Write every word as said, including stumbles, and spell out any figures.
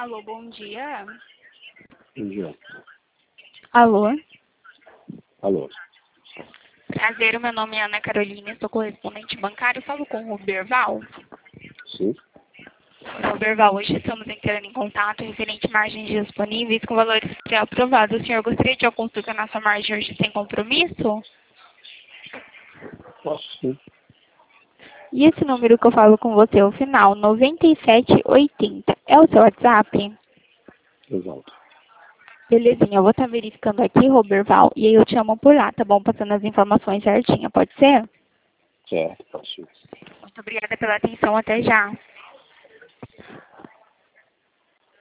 Alô, bom dia. Bom dia. Alô. Alô. Prazer, meu nome é Ana Carolina, sou correspondente bancário. Falo com o Roberval. Sim. Roberval, hoje estamos entrando em contato referente a margens disponíveis com valores pré-aprovados. O senhor gostaria de uma consulta na sua margem hoje sem compromisso? Posso sim. E esse número que eu falo com você, o final, noventa e sete oitenta, é o seu WhatsApp? Exato. Belezinha, eu vou estar verificando aqui, Roberval, e aí eu te chamo por lá, tá bom? Passando as informações certinha, pode ser? Certo, posso. Muito obrigada pela atenção, até já.